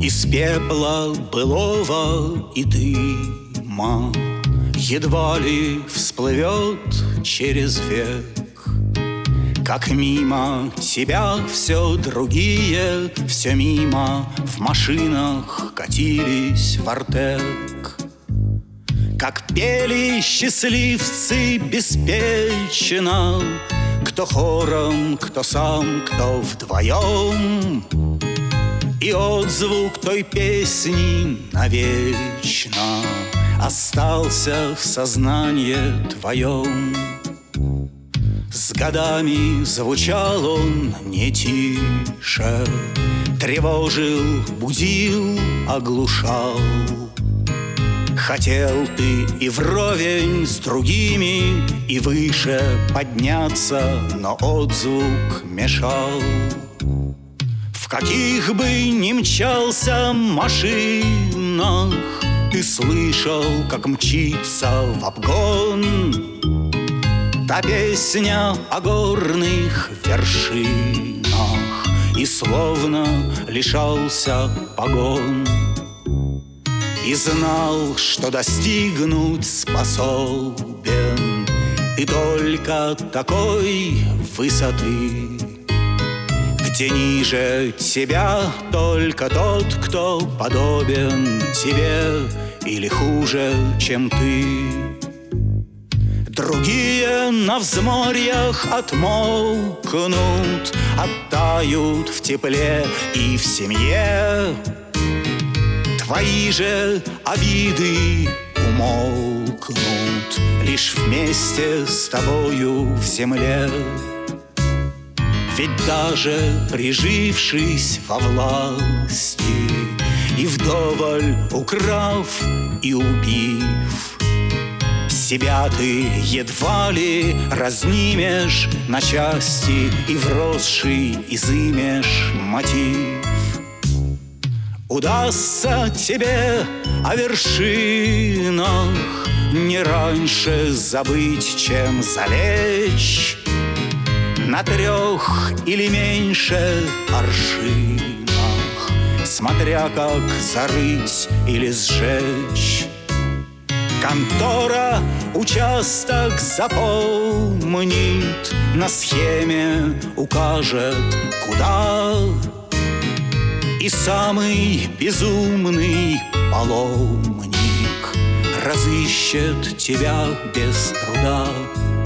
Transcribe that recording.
Из пепла былого и дыма едва ли всплывет через век, как мимо тебя все другие, все мимо в машинах катились в Артек. Как пели счастливцы беспечно, кто хором, кто сам, кто вдвоем, и отзвук той песни навечно остался в сознании твоем. С годами звучал он не тише, тревожил, будил, оглушал. Хотел ты и вровень с другими, и выше подняться, но отзвук мешал. В каких бы ни мчался машинах, ты слышал, как мчится в обгон та песня о горных вершинах, и словно лишался погон. И знал, что достигнуть способен ты только такой высоты, где ниже тебя только тот, кто подобен тебе или хуже, чем ты. Другие на взморьях отмокнут, оттают в тепле и в семье. Твои же обиды умолкнут лишь вместе с тобою в земле. Ведь даже прижившись во власти и вдоволь украв и убив, себя ты едва ли разнимешь на части и вросший изымешь мотив. Удастся тебе о вершинах не раньше забыть, чем залечь на 3 или меньше аршинах, смотря как зарыть или сжечь. Контора участок запомнит, на схеме укажет, куда. И самый безумный паломник разыщет тебя без труда.